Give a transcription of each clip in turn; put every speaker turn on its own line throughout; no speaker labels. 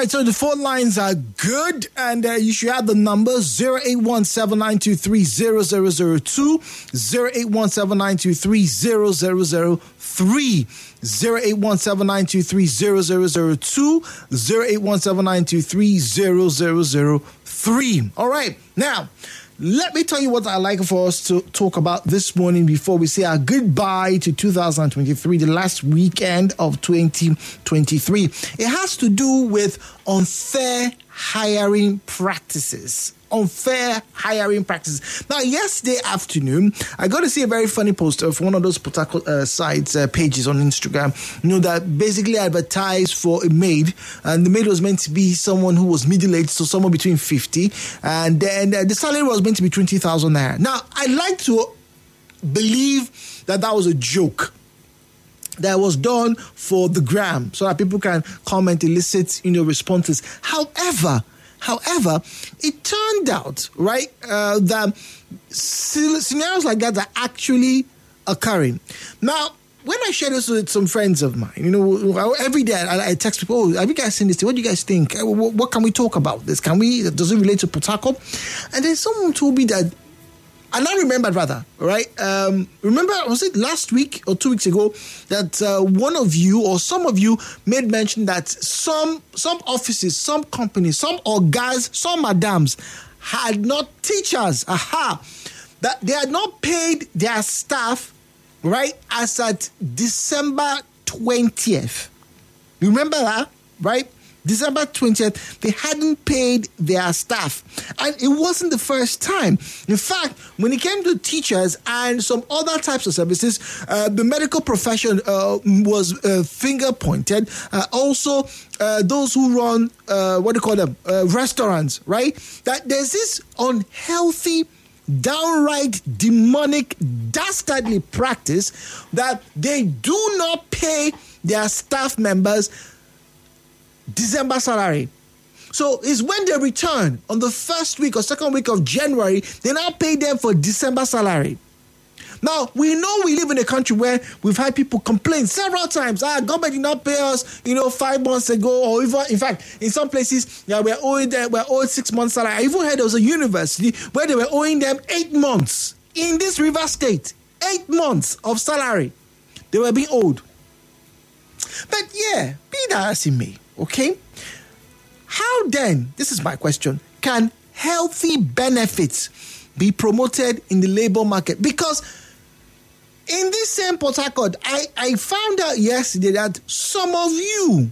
right, so the phone lines are good, and you should have the number 08179230002, 08179230003, 08179230002, 08179230003. All right, now, let me tell you what I'd like for us to talk about this morning before we say our goodbye to 2023, the last weekend of 2023. It has to do with unfair hiring practices. Unfair hiring practices. Now, yesterday afternoon, I got to see a very funny post of one of those sites, pages on Instagram, that basically advertised for a maid, and the maid was meant to be someone who was middle-aged, so somewhere between 50, and then the salary was meant to be 20,000 naira. Now, I like to believe that was a joke that was done for the gram, so that people can comment, elicit, responses. However, it turned out, right, that scenarios like that are actually occurring. Now, when I share this with some friends of mine, every day I text people, "Oh, have you guys seen this? What do you guys think? What can we talk about this? Does it relate to Port Harcourt?" And then someone told me that, and I remembered rather, right? Remember, was it last week or 2 weeks ago that one of you or some of you made mention that some offices, some companies, some guys, some madams had not teachers, that they had not paid their staff, right, as at December 20th. You remember that, right? December 20th, they hadn't paid their staff. And it wasn't the first time. In fact, when it came to teachers and some other types of services, the medical profession was finger-pointed. Also, those who run, restaurants, right? That there's this unhealthy, downright demonic, dastardly practice that they do not pay their staff members December salary. So it's when they return on the first week or second week of January, they now pay them for December salary. Now, we know we live in a country where we've had people complain several times. Government did not pay us, 5 months ago, or even, in fact, in some places, we're owed 6 months salary. I even heard there was a university where they were owing them 8 months in this River State. 8 months of salary they were being owed. But yeah, be that as it may, okay? How then, this is my question, can healthy benefits be promoted in the labor market? Because in this same Port Harcourt, I found out yesterday that some of you,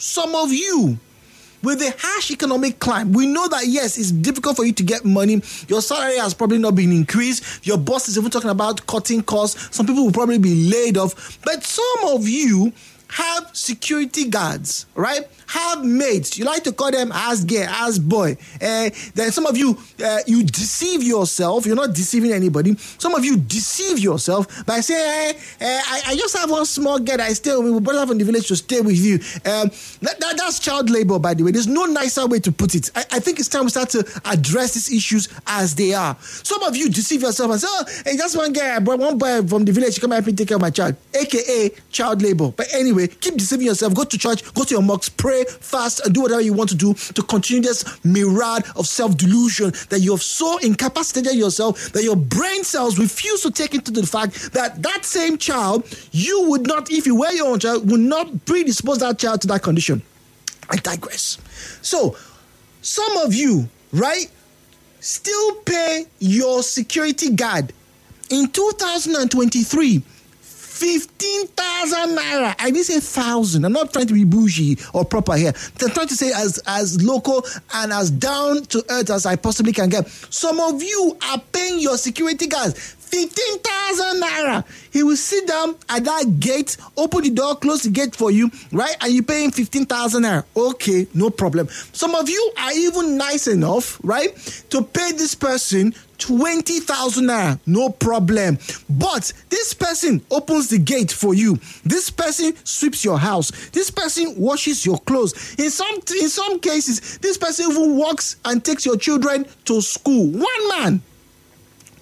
with the harsh economic climate, we know that, yes, it's difficult for you to get money. Your salary has probably not been increased. Your boss is even talking about cutting costs. Some people will probably be laid off. But some of you have security guards, right? Have mates. You like to call them as girl, as boy. Then some of you, you deceive yourself. You're not deceiving anybody. Some of you deceive yourself by saying, I just have one small girl I stay with. We brother from the village to stay with you. That's child labor, by the way. There's no nicer way to put it. I think it's time we start to address these issues as they are. Some of you deceive yourself and say, hey, that's one guy, one boy from the village, come help me take care of my child, aka child labor. But anyway, keep deceiving yourself. Go to church, go to your mosque, pray, fast, and do whatever you want to do to continue this mirage of self-delusion that you have so incapacitated yourself that your brain cells refuse to take into the fact that that same child, you would not, if you were your own child, would not predispose that child to that condition. I digress. So, some of you, right, still pay your security guard in 2023 15,000 naira. I didn't say 1,000. I'm not trying to be bougie or proper here. I'm trying to say as local and as down to earth as I possibly can get. Some of you are paying your security guards 15,000 naira. He will sit down at that gate, open the door, close the gate for you, right? And you pay him 15,000 naira. Okay, no problem. Some of you are even nice enough, right, to pay this person 20,000 naira, no problem. But this person opens the gate for you. This person sweeps your house. This person washes your clothes. In some cases, this person even walks and takes your children to school. One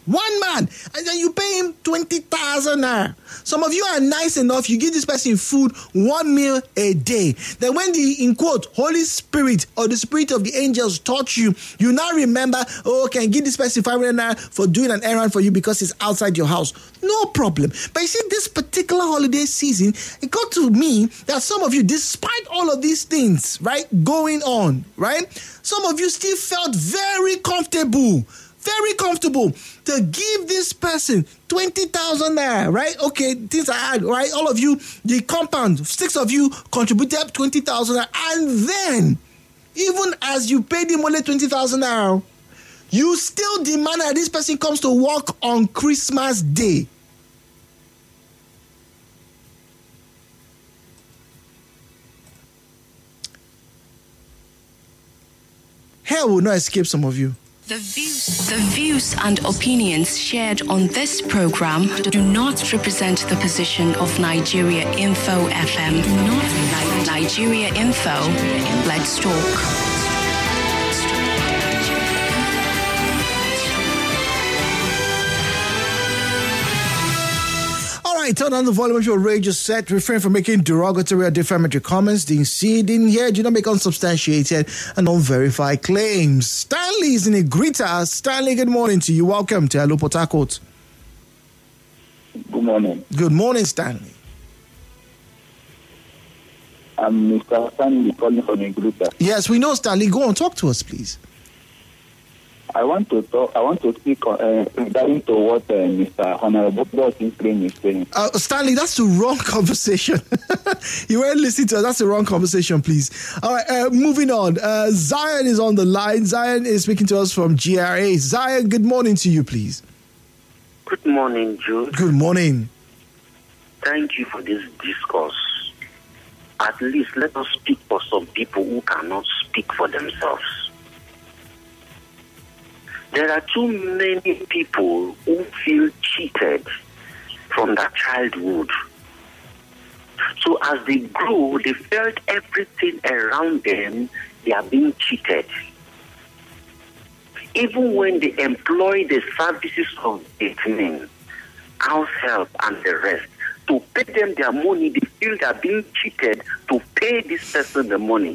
1 man, and then you pay him 20,000 naira. Some of you are nice enough, you give this person food, 1 meal a day. Then when the, in quote, Holy Spirit or the Spirit of the angels touch you, you now remember, oh, can give this person 500 naira for doing an errand for you because it's outside your house. No problem. But you see, this particular holiday season, it got to me that some of you, despite all of these things, right, going on, right, some of you still felt very comfortable to give this person 20,000 naira, right? Okay, things are hard, right? All of you, the compound, 6 of you contributed 20,000 naira, and then, even as you paid him only 20,000 naira, you still demand that this person comes to work on Christmas Day. Hell will not escape some of you.
The views and opinions shared on this program do not represent the position of Nigeria Info FM. Nigeria Info, let's talk.
Turn on the volume of your radio set. Refrain from making derogatory or defamatory comments. Didn't see, didn't hear, do not make unsubstantiated and unverified claims. Stanley is in a greeter. Stanley, good morning to you. Welcome to Hello Port Harcourt.
Good morning.
Good morning, Stanley.
I'm Mr. Stanley calling from a greeter.
Yes, we know, Stanley. Go on, talk to us, please.
I want to speak regarding to what Mr. Honorable Dawson Crane is saying.
Stanley, that's the wrong conversation. You weren't listening to us. That's the wrong conversation, please. All right, moving on. Zion is on the line. Zion is speaking to us from GRA. Zion, good morning to you, please.
Good morning, Jude.
Good morning.
Thank you for this discourse. At least let us speak for some people who cannot speak for themselves. There are too many people who feel cheated from their childhood. So as they grow, they felt everything around them, they are being cheated. Even when they employ the services of dating, house help and the rest, to pay them their money, they feel they are being cheated to pay this person the money.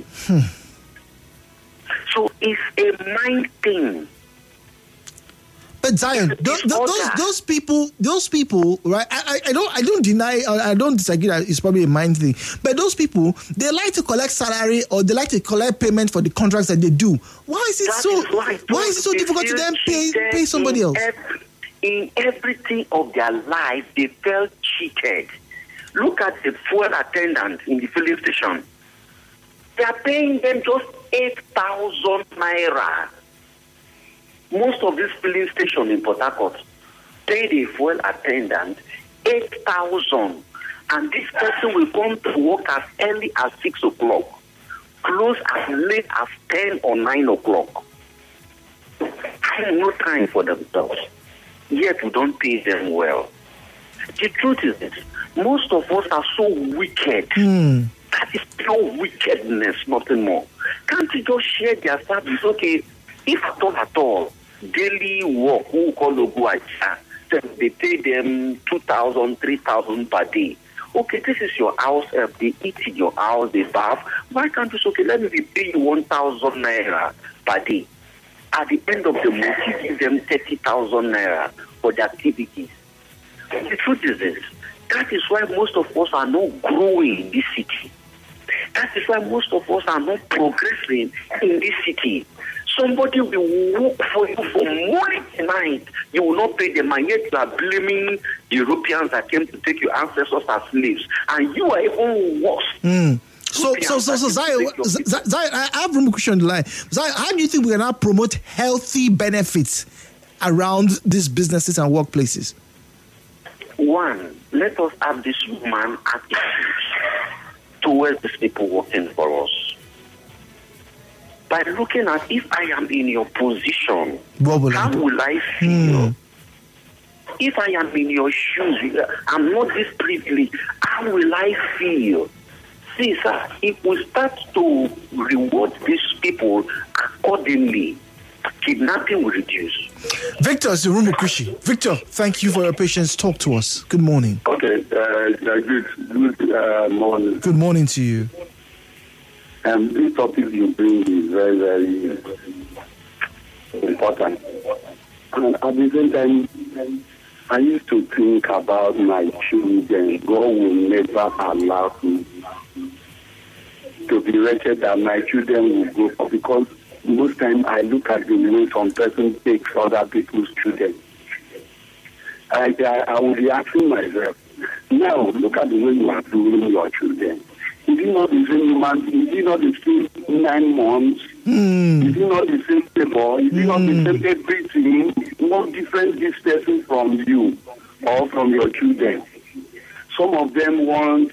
So it's a mind thing.
But Zion, those people, right? I don't deny, I don't disagree that it's probably a mind thing. But those people, they like to collect salary or they like to collect payment for the contracts that they do. Why is it so difficult to then pay somebody else?
In everything of their life, they felt cheated. Look at the fuel attendant in the filling station. They are paying them just 8,000 naira. Most of these filling stations in Port Harcourt pay the fuel attendant 8,000, and this person will come to work as early as 6 o'clock, close as late as 10 or 9 o'clock. I have no time for themselves, yet we don't pay them well. The truth is this, most of us are so wicked. That is pure wickedness, nothing more. Can't you just share their service? Okay, if at all, daily work, who call Oguaja, they pay them 2,000, 3,000 per day. Okay, this is your house help. They eat in your house, they bath. Why can't you say, okay, let me pay you 1,000 naira per day? At the end of the month, you give them 30,000 naira for their activities. The truth is this. That is why most of us are not growing in this city. That is why most of us are not progressing in this city. Somebody will work for you for morning to night. You will not pay them, and yet you are blaming Europeans that came to take your ancestors as slaves. And you are even worse.
So Zion, I have one question on the line. Zion, how do you think we can now promote healthy benefits around these businesses and workplaces?
One, let us have this human attitude towards these people working for us. By looking at, if I am in your position, how will I feel? If I am in your shoes, I'm not this privileged, how will I feel? See, sir, if we start to reward these people accordingly, kidnapping will reduce.
Victor Zurumukushi. Victor, thank you for your patience. Talk to us. Good morning.
Okay, good morning.
Good morning to you.
This topic you bring is very, very important. And at the same time, I used to think about my children. God will never allow me to be wretched that my children will grow up, because most times I look at the way some person takes other people's children. I will be asking myself, now look at the way you are doing your children. Is it not the same human? Is it not the same 9 months? Is it not the same labor? Is it not the same everything? What different this person from you or from your children? Some of them want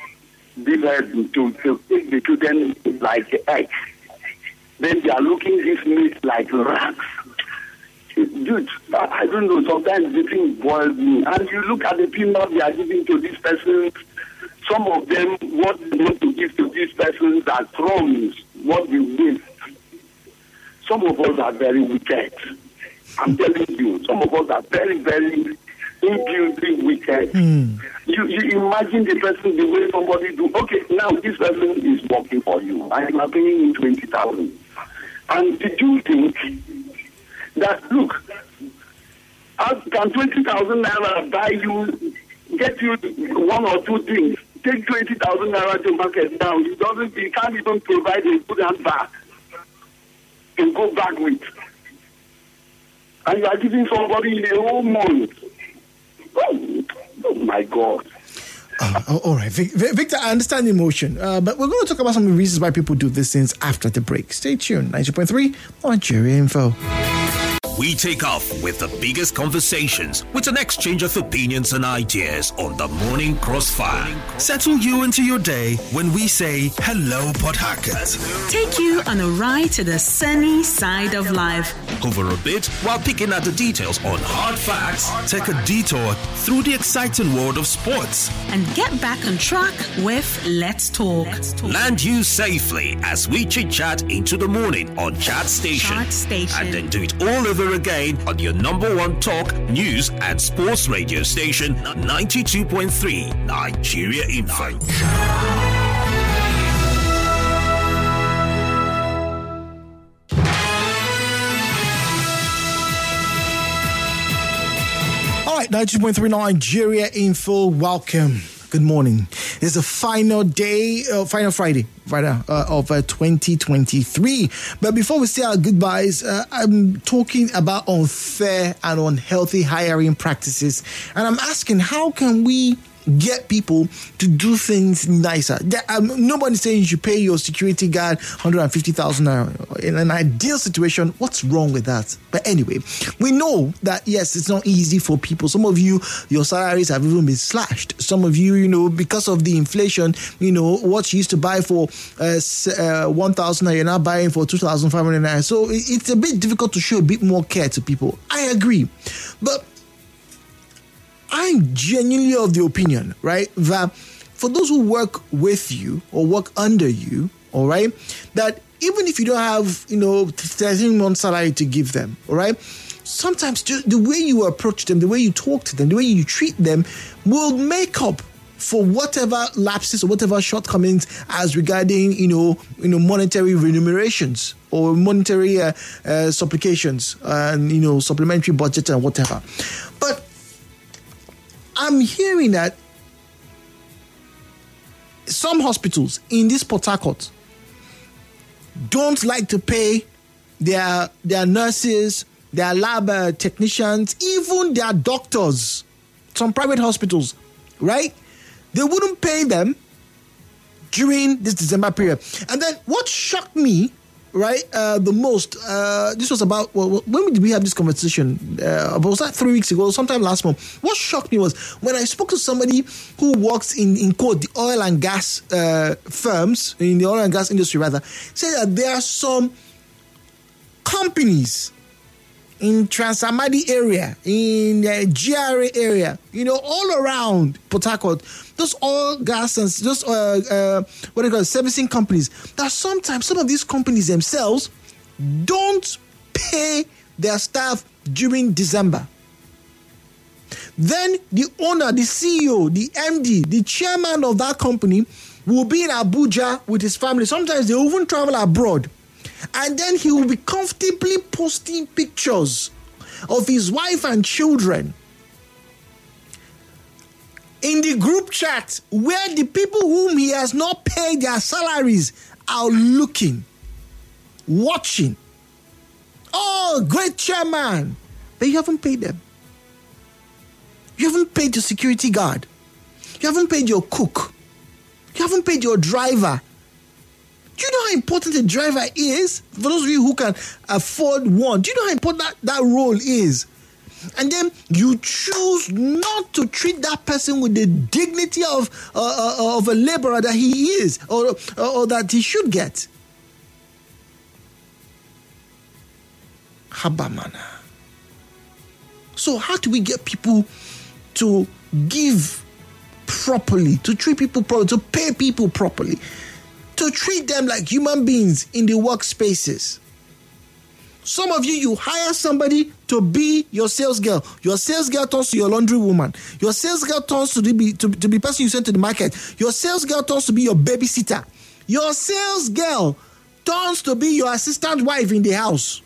to take the children like eggs. Then they are looking this meat like rats. Dude, I don't know, sometimes the thing boils me. And you look at the peanut they are giving to these persons, some of them, what they want to give to these persons are crumbs, what we waste. Some of us are very wicked. I'm telling you, some of us are very, very inbuilt wicked. You imagine the person, the way somebody do. Okay, now this person is working for you, and you are paying him 20,000. And did you think that, look, how can 20,000 naira buy you, get you 1 or 2 things? Take 20,000 naira to market now. He can't even provide a good handbag to go back with. And you are giving somebody a whole month. Oh my God.
All right, Victor, I understand the emotion, but we're going to talk about some of the reasons why people do these things after the break. Stay tuned. 90.3 Nigeria Info.
We take off with the biggest conversations with an exchange of opinions and ideas on the Morning Crossfire. Settle you into your day when we say hello, Port Harcourt.
Take you on a ride to the sunny side of life.
Hover a bit while picking at the details on hard facts. Take a detour through the exciting world of sports.
And get back on track with Let's Talk.
Land you safely as we chit-chat into the morning on Chat Station. And then do it all over again on your number 1 talk, news and sports radio station, 92.3 Nigeria Info.
All right, 92.3 Nigeria Info. Welcome. Good morning. It's the final day, final Friday of 2023. But before we say our goodbyes, I'm talking about unfair and unhealthy hiring practices. And I'm asking, how can we get people to do things nicer? Nobody's saying you should pay your security guard 150,000 naira. In an ideal situation, what's wrong with that? But anyway, we know that, yes, it's not easy for people. Some of you, your salaries have even been slashed. Some of you, because of the inflation, what you used to buy for 1,000 naira, you're now buying for 2,500 naira. So it's a bit difficult to show a bit more care to people. I agree. But I'm genuinely of the opinion, right, that for those who work with you or work under you, all right, that even if you don't have, 13 months salary to give them, all right, sometimes just the way you approach them, the way you talk to them, the way you treat them will make up for whatever lapses or whatever shortcomings as regarding, monetary remunerations or monetary supplications and, supplementary budget and whatever. But I'm hearing that some hospitals in this Port Harcourt don't like to pay their nurses, their lab technicians, even their doctors. Some private hospitals, right? They wouldn't pay them during this December period. And then what shocked me, right, the most, this was about, when did we have this conversation? Was that 3 weeks ago, sometime last month? What shocked me was when I spoke to somebody who works in quote, the oil and gas firms, in the oil and gas industry rather, said that there are some companies in Transamadi area, in the GRA area, all around Port Harcourt, those oil, gas, and those servicing companies, that sometimes some of these companies themselves don't pay their staff during December. Then the owner, the CEO, the MD, the chairman of that company will be in Abuja with his family. Sometimes they even travel abroad. And then he will be comfortably posting pictures of his wife and children in the group chat where the people whom he has not paid their salaries are looking, watching. Oh, great chairman. But you haven't paid them. You haven't paid your security guard. You haven't paid your cook. You haven't paid your driver. Do you know how important a driver is? For those of you who can afford one, do you know how important that role is? And then you choose not to treat that person with the dignity of a laborer that he is or that he should get. Habamana. So how do we get people to give properly, to treat people properly, to pay people properly, to treat them like human beings in the workspaces? Some of you hire somebody to be your sales girl. Your sales girl turns to your laundry woman. Your sales girl turns to be person you send to the market. Your sales girl turns to be your babysitter. Your sales girl turns to be your assistant wife in the house.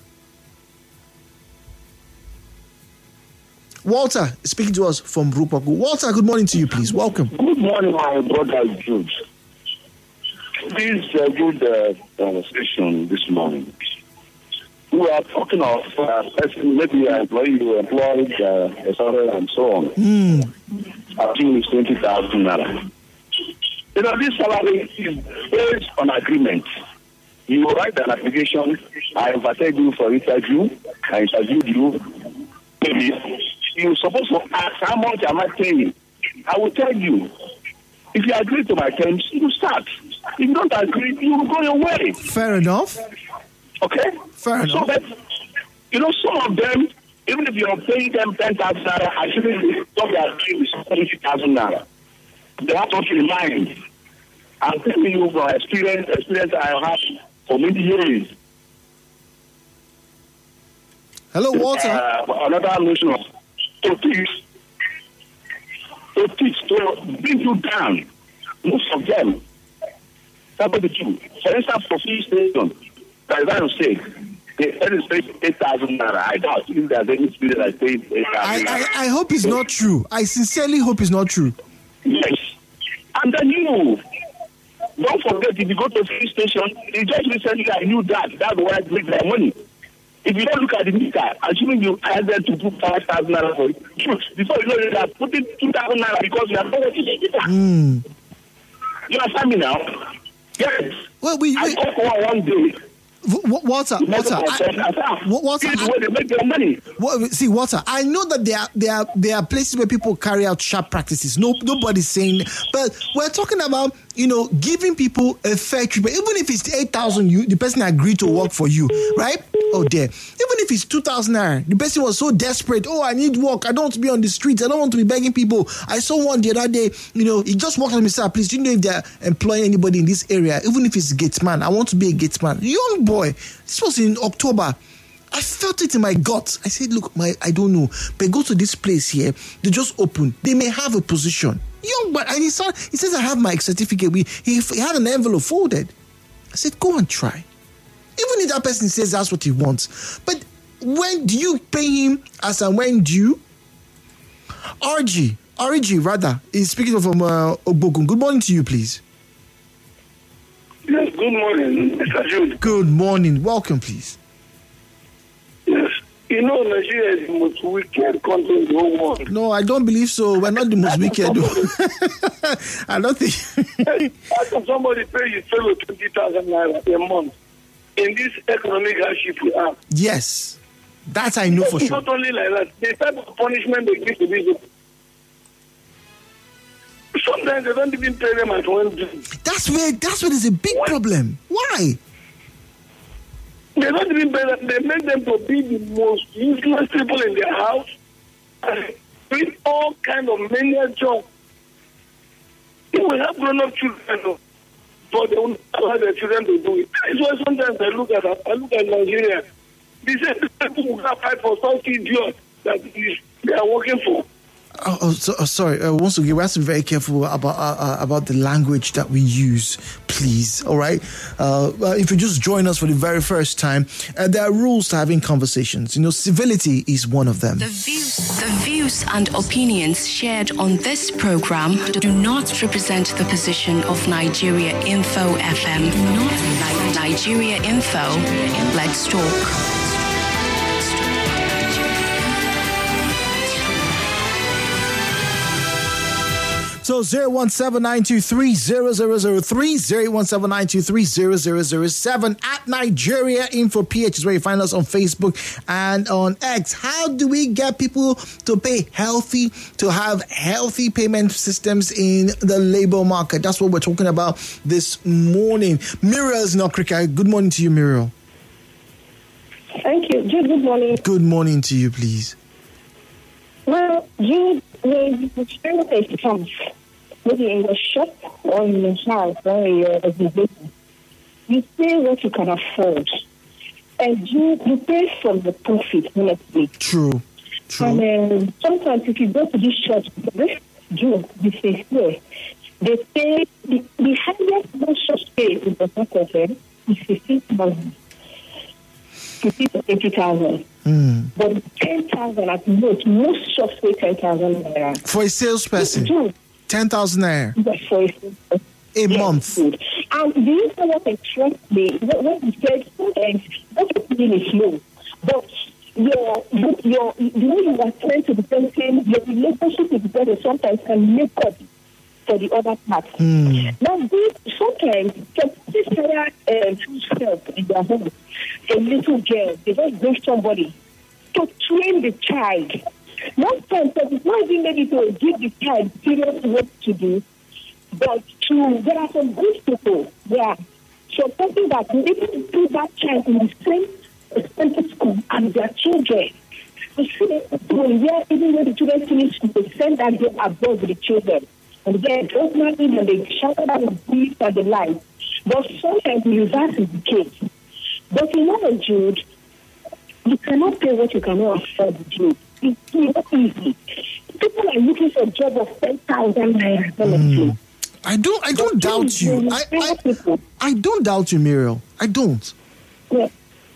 Walter is speaking to us from Rupaku. Walter, good morning to you, please. Welcome.
Good morning, my brother Jude. This is a good session this morning. We are talking of maybe an employee who employed, and so on. I think it's 20,000 naira. You know, this salary is based on agreement. You write an application, I invited you for interview, I interviewed you. Maybe you're supposed to ask how much am I paying? I will tell you. If you agree to my terms, you start. If you don't agree, you will go your way.
Fair enough.
Okay?
Fair enough.
So that, you know, some of them, even if you're paying them 10,000 naira, actually, what they are doing is 70,000 naira. They have to in mind. I'm telling you from experience I have for many years.
Hello, Walter.
Another notion of to teach, to bring you down. Most of them, that's what they do. For instance, for free station, by that mistake, they pay 8,000 naira. I doubt if there's any student that pays 8,000 naira.
I hope it's not true. I sincerely hope it's not true.
Yes. And then you, don't forget, if you go to a free station, just recently I knew that. That's where I make their money. If you don't look at the meter, assuming you ask them to put 5,000 naira for it, before you know it, they are putting 2,000 naira because you are not working the meter. You understand me now? Yes.
Well,
I talk one day.
Walter,
they make their money.
See, Walter, I know that there are places where people carry out sharp practices. Nobody's saying, but we're talking about, giving people a fair treatment. Even if it's 8,000, the person agreed to work for you, right? Oh dear. Even if it's 2,000 naira, the person was so desperate. Oh, I need work. I don't want to be on the streets. I don't want to be begging people. I saw one the other day. He just walked on me, sir. Please, do you know if they're employing anybody in this area? Even if it's a gatesman, I want to be a gatesman. Young boy. This was in October. I felt it in my guts. I said, look, I don't know, but go to this place here. They just open. They may have a position. Young boy, and he says, I have my certificate. He had an envelope folded. I said, go and try. Even if that person says that's what he wants. But when do you pay him as and when do you? RG rather, is speaking from Ogbokun. Good morning to you, please.
Yes, good morning, Mr. Jude.
Good morning. Welcome, please.
Yes. Nigeria is the most wicked country in the whole world.
No, I don't believe so. We're not the most wicked. I don't think.
How can somebody pay his fellow 20,000 naira a month in this economic hardship we have?
Yes. That I know for sure.
Not only like that, the type of punishment they give to these people. Sometimes they don't even pay them at one time.
That's where there's a big problem. Why?
They don't even pay them. They make them to be the most useless people in their house and doing all kind of menial jobs. We have grown-up children, but they won't allow their children to do it. That's why sometimes I look at Nigeria. The same people who can fight for some idiot that they are working for.
Sorry. Once again, we have to be very careful about the language that we use, please. All right. If you just join us for the very first time, there are rules to having conversations. Civility is one of them.
The views and opinions shared on this program do not represent the position of Nigeria Info FM. Not Nigeria Info. Let's talk.
So 017-923-0003, 017-923-0007 at Nigeria Info PH is where you find us on Facebook and on X. How do we get people to have healthy payment systems in the labor market? That's what we're talking about this morning. Muriel is in Africa. Good morning to you, Muriel.
Thank you. Jude, good morning.
Good morning to you, please.
Well, Jude, when you experience a slump, maybe in the shop or in the house or in your business, you pay what you can afford. And you pay from the profit, honestly.
True.
And sometimes if you go to these shops, Jude, they pay, the highest most shops pay in the market is 15,000. 50 to 80,000. But 10,000 at most shops pay 10,000 naira.
For a salesperson, 10,000 naira a month.
And do you know what attracts me? What you said, sometimes what opinion is low, but the way you are trying to be person, your relationship with the person sometimes can make up for the other part. Now, sometimes this help in their home, a little girl, they just bring somebody to train the child. Most times, it's not even maybe to give the child serious work to do, but there are some good people there. So something that we need to put that child in the same expensive school as their children. Even when the children finish school, they send that girl above the children. And again, those money and they shout out the peace and the life. But sometimes the reverse is the case. But in other Jude, you cannot pay what you cannot afford, Jude. It's not easy. People are looking for a job of 10,000 naira.
I don't doubt you. I don't doubt you, Muriel. I don't.
Yeah.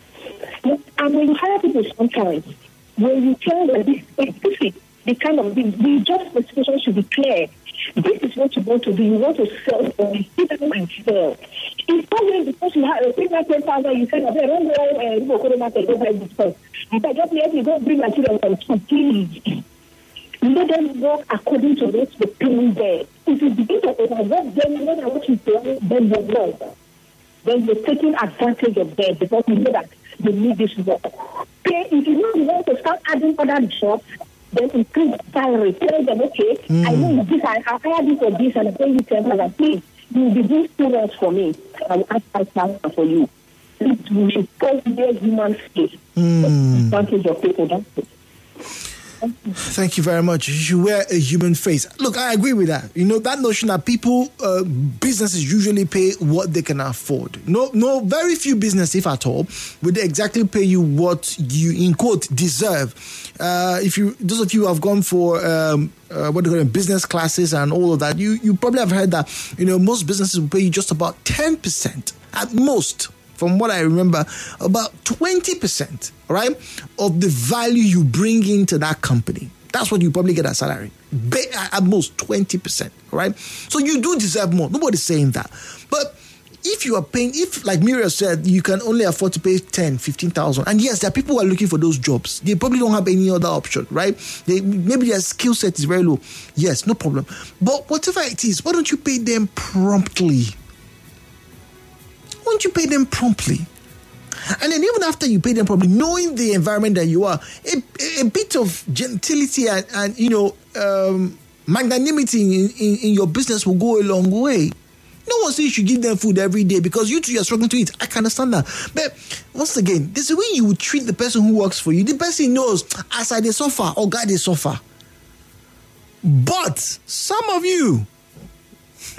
And when you hire people sometimes, when you tell them this specific, the kind of thing, the job specification should be clear. This is what you want to do. You want to sell or see them and sell. It's not when because you have a 10,000, you say, don't go to market, go buy this first. But just let me go bring my children from school, please. Let them work according to what the paying there. If you begin to overwork them, more than what you pay, then they work. Then you're taking advantage of them because you know that they need this work. If you want to start adding other jobs, then increase salary. Tell them, okay, I know this, I hire this or this, and I pay you 10,000. Please, you will be doing students for me. I will ask 5,000 for you. It will be their human space. Advantage of people, that's it.
Thank you very much. You wear a human face. Look, I agree with that. That notion that people, businesses usually pay what they can afford. No, very few businesses, if at all, would exactly pay you what you, in quote, deserve. Those of you who have gone for business classes and all of that, you probably have heard that most businesses will pay you just about 10% at most. From what I remember, about 20%, right, of the value you bring into that company. That's what you probably get as salary. At most 20%, right? So you do deserve more. Nobody's saying that. But if you are paying, like Muriel said, you can only afford to pay 10, 15,000. And yes, there are people who are looking for those jobs. They probably don't have any other option, right? Maybe their skill set is very low. Yes, no problem. But whatever it is, why don't you pay them promptly? Why don't you pay them promptly? And then even after you pay them promptly, knowing the environment that you are, a bit of gentility and magnanimity in your business will go a long way. No one says you should give them food every day because you two are struggling to eat. I can understand that. But once again, there's a way you would treat the person who works for you. The person knows, as I they suffer, or God they suffer. But some of you,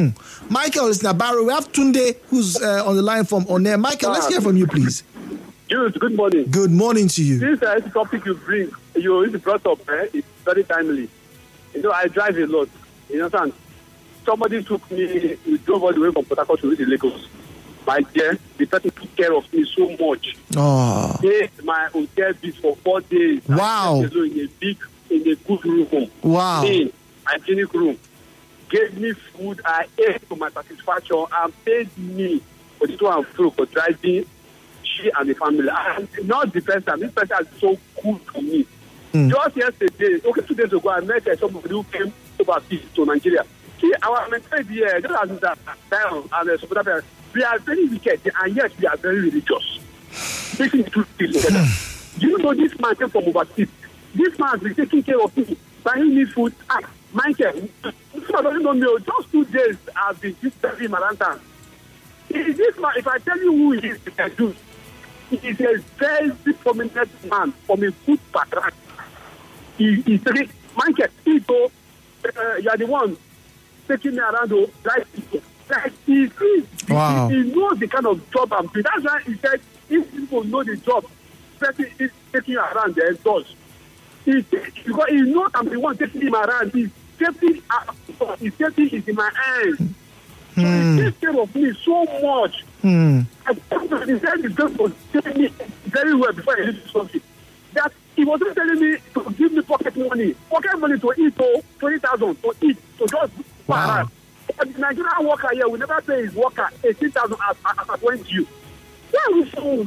Michael is Nabarro. We have Tunde who's on the line from Onair. Michael, let's hear from you, please.
Jules, good morning.
Good morning to you.
This topic you brought up, it's very timely. I drive a lot. You understand? Somebody took me, we drove all the way from Port Harcourt to reach Lagos. My dear, the person took care of me so much.
Oh.
Paid my hotel bills for 4 days.
Wow.
In a good room.
Wow.
Hygienic room. Gave me food. I ate to my satisfaction and paid me for the to and fro for driving she and the family. And not the first time. This person is so cool to me. Just yesterday, 2 days ago, I met somebody who came overseas to Nigeria. See, our mentality here, just as that down and some other parents, we are very wicked and yet we are very religious. Taking the two things together. Do you know this man came from overseas? This man has been taking care of me, buying me food. Michael, this man doesn't know me. Just 2 days I've been disturbing my lantern. This man, if I tell you who he is, you can do. He is a very prominent man from a good background. He's taking, Michael, people, you are the one taking me around to drive people. Like he knows the kind of job I'm doing. That's why he said, if people know the job, person is taking you around there does. Because he knows I'm the one taking him around. His safety is in my hands. So he takes care of me so much. He said he's going to take me very well before he leaves the country. That he wasn't telling me to give me pocket money to eat, 20,000 to eat, to just go around. The Nigerian worker here will never pay his worker 18,000 as I went to you. That is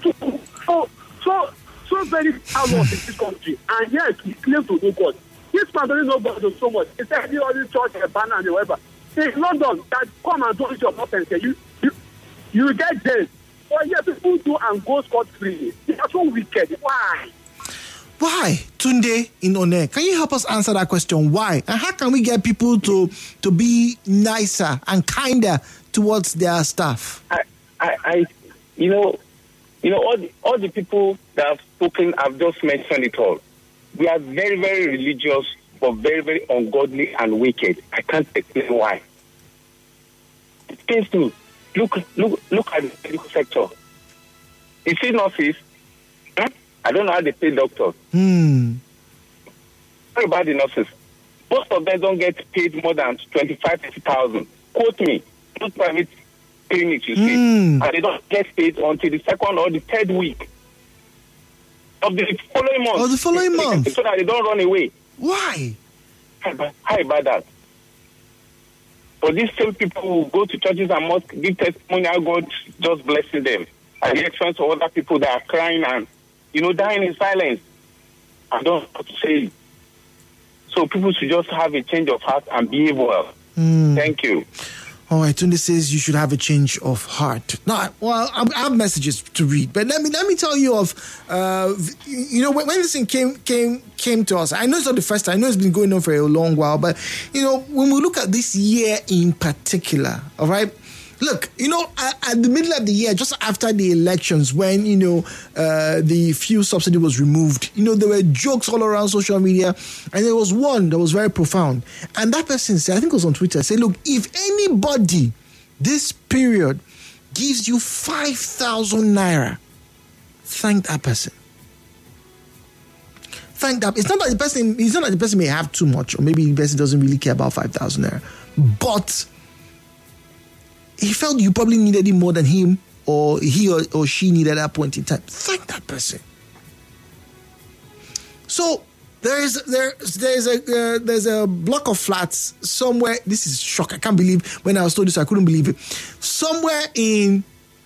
so very powerful in this country, and yet he claims to know God. This man doesn't know God so much. He said he only church and banner and whatever. In London, that come and do it your nonsense. You get jailed. But yet people do and go scot-free. They are so wicked. Why?
Why? Tunde in One, can you help us answer that question? Why? And how can we get people to be nicer and kinder towards their staff?
All the people that have spoken have just mentioned it all. We are very, very religious, but very, very ungodly and wicked. I can't explain why. It pains me. Look at the medical sector. You see nurses? I don't know how they pay doctors. What about the nurses? Most of them don't get paid more than 25,000. Quote me. Those private clinics, you see. And they don't get paid until the second or the third week of the following month. So that they don't run away.
Why?
How about that? But these same people who go to churches and mosques give testimony how God just blessing them at the expense of other people that are crying and dying in silence. I don't know what to say. So people should just have a change of heart and behave well. Thank you.
All right, Tunde says you should have a change of heart. Now, well, I have messages to read, but let me tell you of, when this thing came to us. I know it's not the first time. I know it's been going on for a long while, but when we look at this year in particular, all right. Look, at the middle of the year, just after the elections, when, the fuel subsidy was removed, there were jokes all around social media. And there was one that was very profound. And that person said, I think it was on Twitter, said, look, if anybody this period gives you 5,000 naira, thank that person. Thank that. It's not that the person may have too much, or maybe the person doesn't really care about 5,000 naira. But he felt you probably needed it more than him or he or she needed at that point in time. Thank that person. So there's a block of flats somewhere. This is shock. I can't believe when I was told this, I couldn't believe it. Somewhere in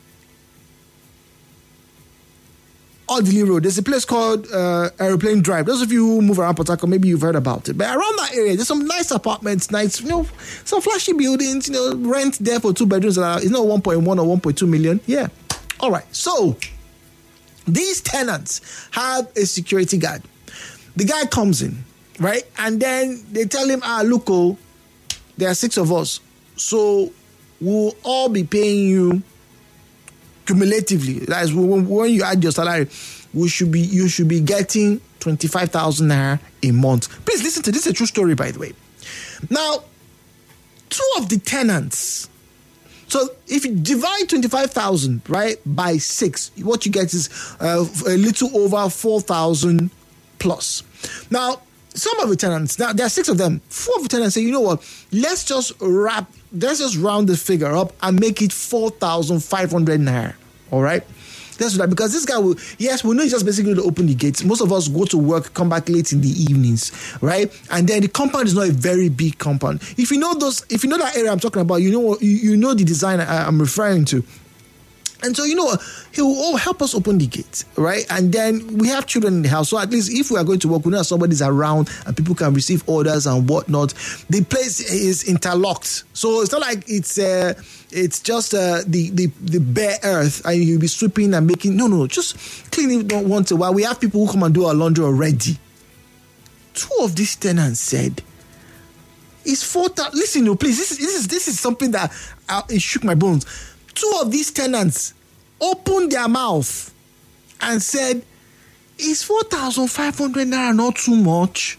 Odili Road, there's a place called Aeroplane Drive. Those of you who move around Port Harcourt, maybe you've heard about it. But around that area, there's some nice apartments, some flashy buildings, rent there for 2 bedrooms. It's not 1.1 or 1.2 million. Yeah. All right. So these tenants have a security guard. The guy comes in, right? And then they tell him, look, there are 6 of us. So we'll all be paying you cumulatively. That is when you add your salary, you should be getting 25,000 naira a month. Please listen to this. It's a true story, by the way. Now, 2 of the tenants So if you divide 25,000, right, by 6, what you get is a little over 4,000 plus. Now, some of the tenants, now there are 6 of them, 4 of the tenants say, you know what, let's just round the figure up and make it 4,500 naira. All right? That's right, because this guy will, yes, we know he's just basically to open the gates. Most of us go to work, come back late in the evenings, right? And then the compound is not a very big compound. If you know that area I'm talking about, you know the design I'm referring to. And so, he will help us open the gate, right? And then we have children in the house. So at least if we are going to work, we know that somebody's around and people can receive orders and whatnot. The place is interlocked. So it's not like it's just the bare earth and you'll be sweeping and making. No. Just clean it once in a while. We have people who come and do our laundry already. 2 of these tenants said, it's 4,000. Listen, please, this is something that it shook my bones. 2 of these tenants opened their mouth and said, is 4,500 naira not too much?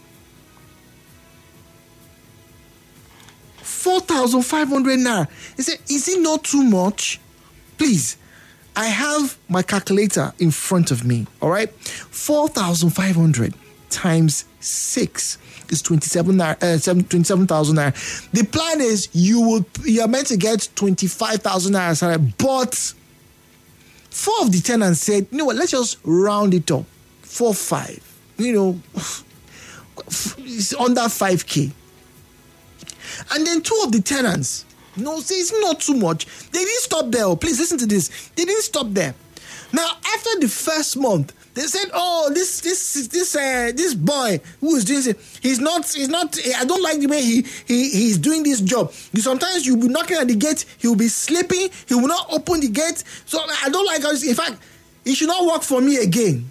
4,500 naira. He said, is it not too much? Please, I have my calculator in front of me, all right? 4,500 times 6 is 27,000 naira. The plan is you are meant to get 25,000 naira, but 4 of the tenants said, you know what, let's just round it up. 4-5. It's under 5K. And then 2 of the tenants, say it's not too much. They didn't stop there. Oh, please listen to this. They didn't stop there. Now, after the first month, they said, "Oh, this boy who is doing it, he's not. I don't like the way he's doing this job. Sometimes you'll be knocking at the gate, he'll be sleeping, he will not open the gate. So I don't like this. In fact, he should not work for me again."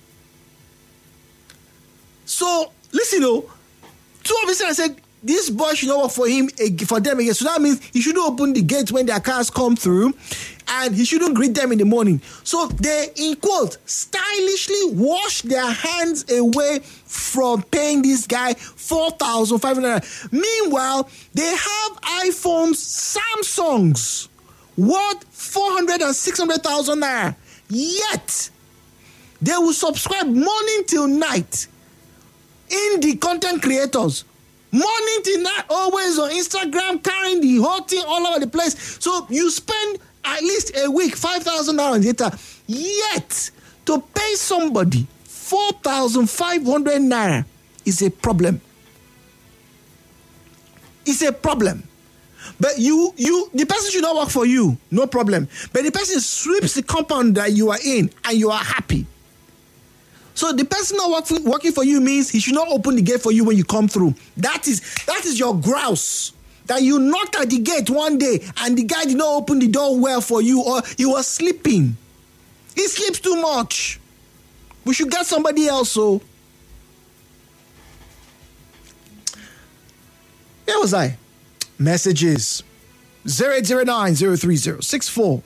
So listen, 2 of us said, this boy should not work for them again. So that means he shouldn't open the gate when their cars come through, and he shouldn't greet them in the morning. So they, in quote, stylishly wash their hands away from paying this guy 4,500. Meanwhile, they have iPhones, Samsungs, worth 400 and 600,000 naira. Yet, they will subscribe morning till night in the content creators. Morning till night, always on Instagram, carrying the whole thing all over the place. So you spend at least a week 5,000 naira on data. Yet, to pay somebody 4,500 naira is a problem. It's a problem. But the person should not work for you, no problem. But the person sweeps the compound that you are in and you are happy. So the person not working for you means he should not open the gate for you when you come through. That is your grouse. That you knocked at the gate one day and the guy did not open the door well for you, or he was sleeping. He sleeps too much. We should get somebody else. So where was I? Messages. 08090306416.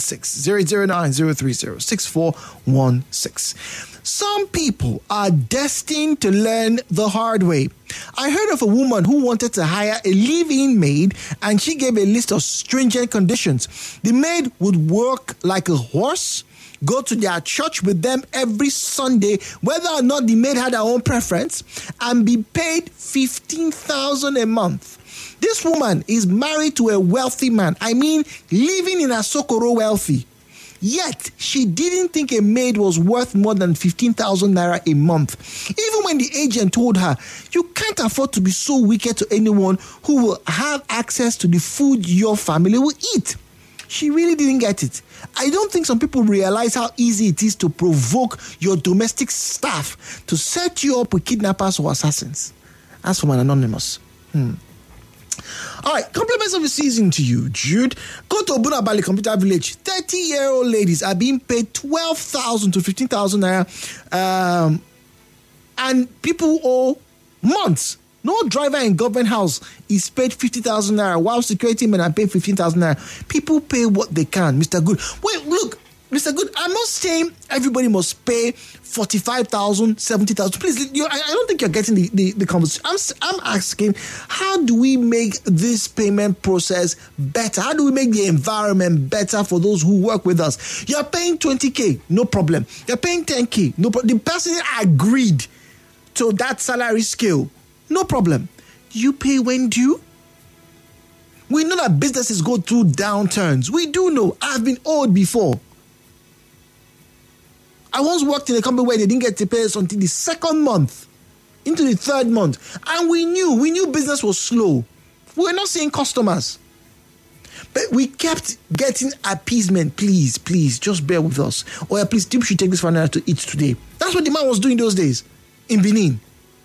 08090306416. Some people are destined to learn the hard way. I heard of a woman who wanted to hire a live-in maid, and she gave a list of stringent conditions. The maid would work like a horse, go to their church with them every Sunday, whether or not the maid had her own preference, and be paid 15,000 a month. This woman is married to a wealthy man. I mean, living in Asokoro wealthy. Yet, she didn't think a maid was worth more than 15,000 naira a month. Even when the agent told her, you can't afford to be so wicked to anyone who will have access to the food your family will eat. She really didn't get it. I don't think some people realize how easy it is to provoke your domestic staff to set you up with kidnappers or assassins. As from an anonymous. All right, compliments of the season to you, Jude. Go to Obunabali Computer Village. 30-year-old ladies are being paid 12,000 to 15,000 naira, and people owe months. No driver in government house is paid 50,000 naira, while security men are paid 15,000 naira. People pay what they can, Mr. Good. Wait, look, Mr. Good, I'm not saying everybody must pay 45,000, 70,000. Please, I don't think you're getting the conversation. I'm asking, how do we make this payment process better? How do we make the environment better for those who work with us? You're paying 20K, no problem. You're paying 10K, no problem. The person agreed to that salary scale, no problem. You pay when due? We know that businesses go through downturns. We do know. I've been owed before. I once worked in a company where they didn't get to pay us until the second month, into the third month. And we knew business was slow. We were not seeing customers. But we kept getting appeasement. Please, just bear with us. Or please, Tim should take this for to eat today. That's what the man was doing those days in Benin.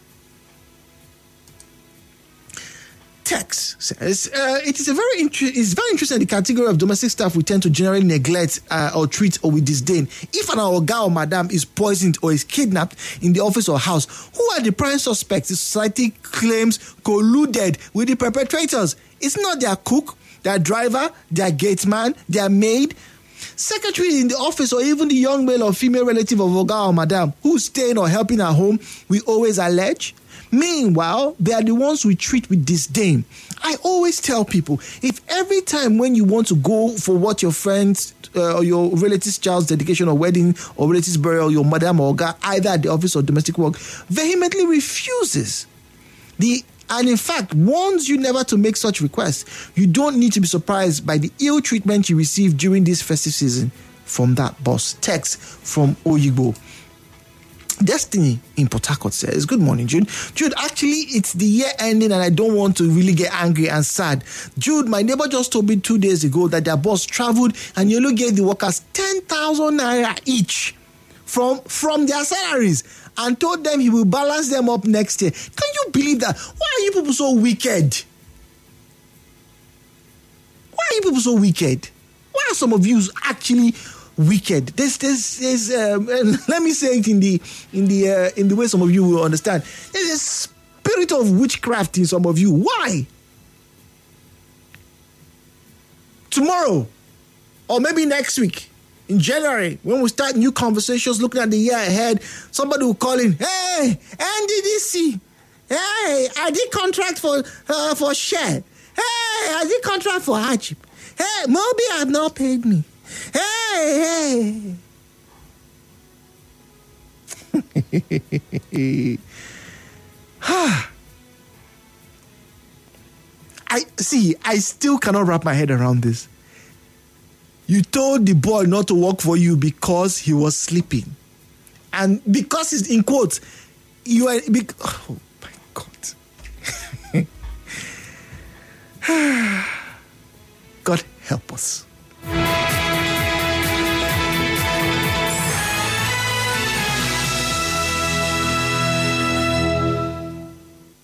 Tex says, it's very interesting the category of domestic staff we tend to generally neglect or treat or with disdain. If an oga or madam is poisoned or is kidnapped in the office or house, who are the prime suspects the society claims colluded with the perpetrators? It's not their cook, their driver, their gateman, their maid, secretary in the office, or even the young male or female relative of oga or madam who's staying or helping at home, we always allege. Meanwhile, they are the ones we treat with disdain. I always tell people, if every time when you want to go for what your friends or your relative's child's dedication or wedding or relative's burial, your madam or guy, either at the office or domestic work, vehemently refuses and in fact warns you never to make such requests, you don't need to be surprised by the ill treatment you receive during this festive season from that boss. Text from Oyigbo. Destiny in Port Harcourt says, good morning, Jude. Jude, actually, it's the year ending and I don't want to really get angry and sad. Jude, my neighbor just told me 2 days ago that their boss traveled and Yolo gave the workers 10,000 naira each from their salaries and told them he will balance them up next year. Can you believe that? Why are you people so wicked? Why are you people so wicked? Why are some of you actually wicked? There's let me say it in the way some of you will understand. There's a spirit of witchcraft in some of you. Why? Tomorrow, or maybe next week, in January, when we start new conversations looking at the year ahead, somebody will call in, hey, NDDC, hey, I did contract for share. Hey, I did contract for hardship. Hey, Moby have not paid me. Hey. I still cannot wrap my head around this. You told the boy not to work for you because he was sleeping. And because it's in quotes, you are... Oh, my God. God help us.